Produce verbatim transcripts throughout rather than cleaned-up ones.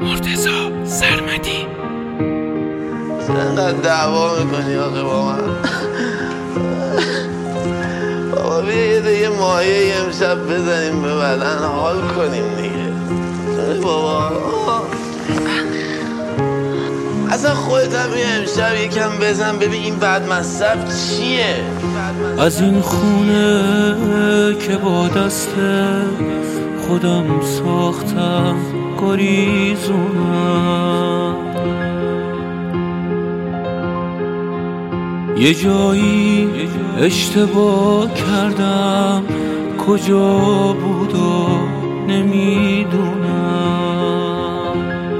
مرتضی سرمدی. چقدر دعوا میکنی آقا با من؟ بابا بیا یه دیگه مایه امشب بزنیم به بدن حال کنیم دیگه. بابا اصلا خودت هم یه امشب یکم بزن ببین این بد مصرف چیه. از این خونه که با دست خودم ساختم گریزونم، یه جایی اشتباه کردم کجا بود و نمیدونم.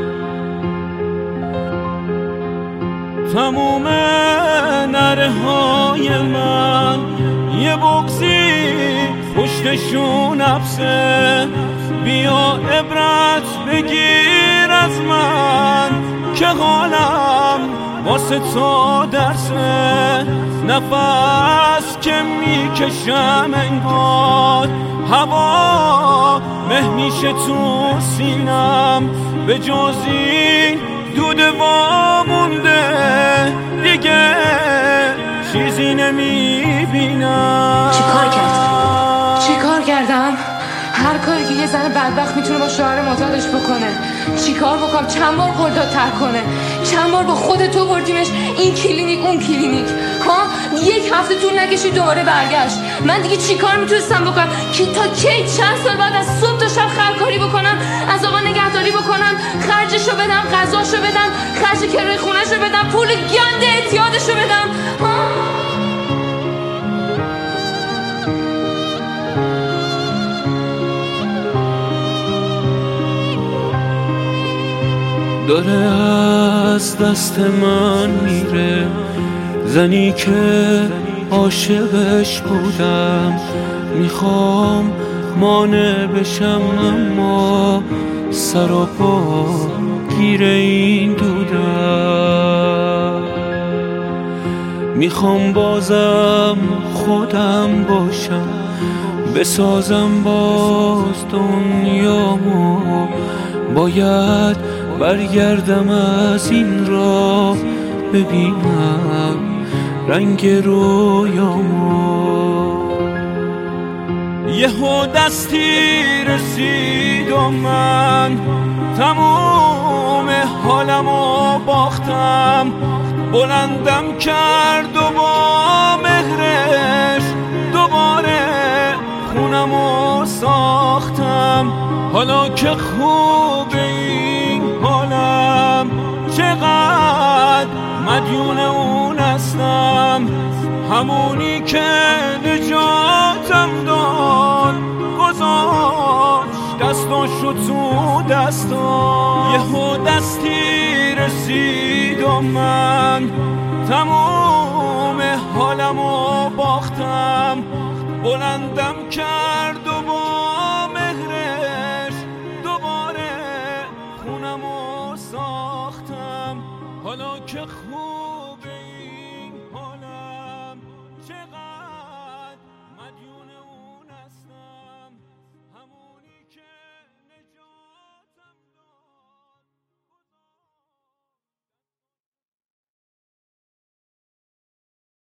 تموم نره های من یه بغضی پشتشون حبسه، بیا عبرت بگیر از من که حالم واسه تو درسه. نفس که میکشم انگار هوا مه میشه تو سینم، به جز این دود وامونده دیگه چیزی نمیبینم. چی کار کردم؟ چی کار کردم؟ هر کاری که یه زن بدبخت میتونه با شوهر معتادش بکنه. چی کار بکنم؟ چند بار خرداد تر کنه؟ چند بار با خود تو بردیمش این کلینیک اون کلینیک؟ ها؟ یک هفته طول نکشید دوباره برگشت. من دیگه چی کار میتونستم بکنم که تا کی چند سال بعد از صبح تا شب خرکاری بکنم، از آقا نگهداری بکنم، خرجشو بدم، غذاشو بدم، خرج کرایه خونهشو بدم، پول گند اعتیادشو بدم؟ ها؟ داره از دست من میره زنی که عاشقش بودم، میخوام مانع بشم اما سر و پا گیر این دودم. میخوام بازم خودم باشم، بسازم باز دنیامو، باید برگردم از این راه ببینم رنگ رویامو. یهو دستی رسید و من تموم حالمو باختم، بلندم کرد و با مهرش دوباره خونمو ساختم. حالا که خوبه این حالم چقدر مدیون اون هستم، همونی که نجاتم داد گذاشت دستاشو تو دستم. یهو دستی رسید و من تموم حالمو باختم، بلندم کرد و